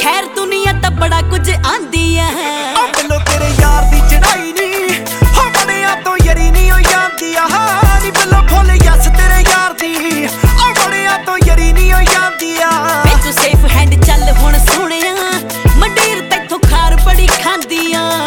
खैर दुनिया तो बड़ा कुछ आंदी है। बिलो तेरे यार दी चढ़ाई नी हो बड़िया तो यरी नी हो जांदी नी बिलो फुल यस तेरे यार दी ओ बड़िया तो यरी नी हो जांदी वे तू सेफ हैंड चल हुण सोहणिया मंडीर तैथों खार बड़ी खांदी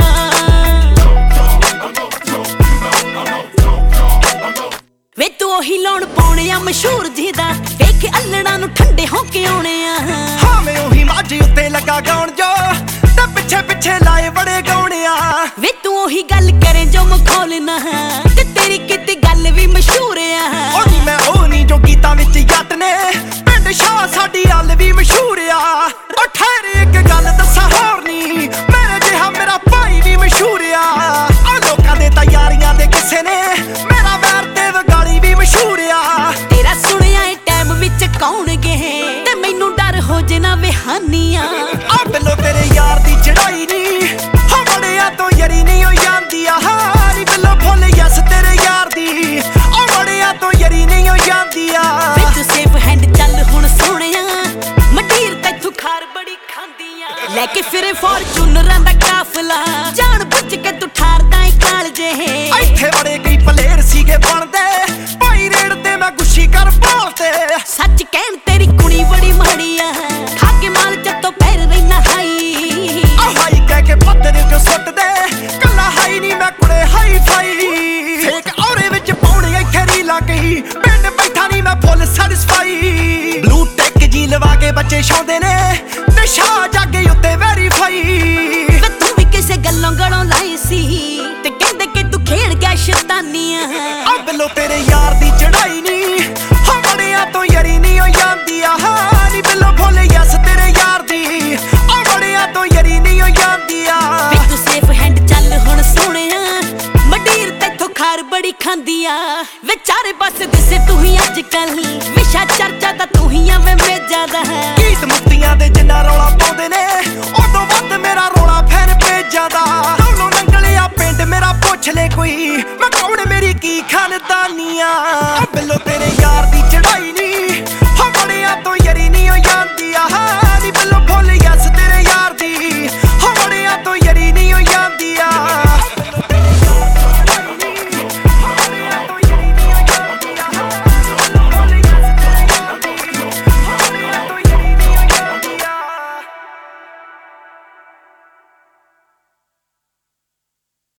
वे तू ओही लौण पाउणे आ मशहूर जीदा वेख अल्लड़ा नूं ठंडे हो के आउणे आ। हाँ मैं ओही माझी उत्ते लगा गाउण जो ते पिछे पिछे लाए बड़े गाउणे आ। वे तू ओही गल करे जो मखौल ना ते तेरी किते गल भी मशहूर आ। ओ नी मैं ओ नी जो गीतां विच जट ने पिंड शाह साडी हल भी मशहूर आ। ओ ठहर एक गल दस्सां होर नी मेरे जिहा मेरा भाई भी मशहूर आ। ओ लोकां दे तां यारियां दे किस्से ने मेरा वैर ते वगाली भी मशहूर आ। तेरा सुनिया ए टाइम विच कौन गए ते मैनू डर हो जना बेहानियां। आ बिलो तेरे यार दी चढ़ाई नी हो बड़िया तो यरी नी हो जांदी नी बिलो फुल यस तेरे यार दी ओ बड़िया तो यरी नी हो जांदी वे तू सेफ हैंड चल हुण सोहणिया मंडीर तैथों खार बड़ी खांदियां। लेके फिरे फॉर्चूनरां दा काफला जान बुझ के तू ठारदा ए कालजे इत्थे बड़े कई पलेर सीगे बनदे भाई रेड़दे मैं गुच्छी कर बोलते। सच कहण तेरी कुड़ी बड़ी माड़ी आ खा के माल जत्तों पैर रहना हाई हाई कह के पत्थर जो सुट दे कला हाई नी मैं कुड़े हाई फाई फेक औरे विच पाउणे इत्थे रीला गई पिंड बैठा नी मैं फुल सैटिस्फाई। ब्लू टेक जी लवा के बच्चे छाउंदे ने नशा जागे उत्ते वेरीफाई। वे तू भी किसे गल्लों गलों लाई सी ते कहंदे कि तू खेड़ गया शैतानियां। आ बिलो तेरे यार दी चढ़ाई नी हो बड़िया तो यरी नी हो जांदी नी बिलो फुल यस तेरे यार दी ओ बड़िया तो यरी नी हो जांदी वे तू सेफ हैंड चल हुण सोहणिया मंडीर तैथों खार बड़ी खांदिया। वे चारे पासे दिसे तू ही अजकल विशा चर्चा दा तू ही आ वे मेजा दा गीत मुक्तियां दे जिन्ना रौला पाउंदे ने उदों वध मेरा रौला फैन पेजां दा। दौलों नंगलिया पिंड मेरा पुੱਛ ले कोई मैं कौन मेरी की खानदानियां। बिलो तेरे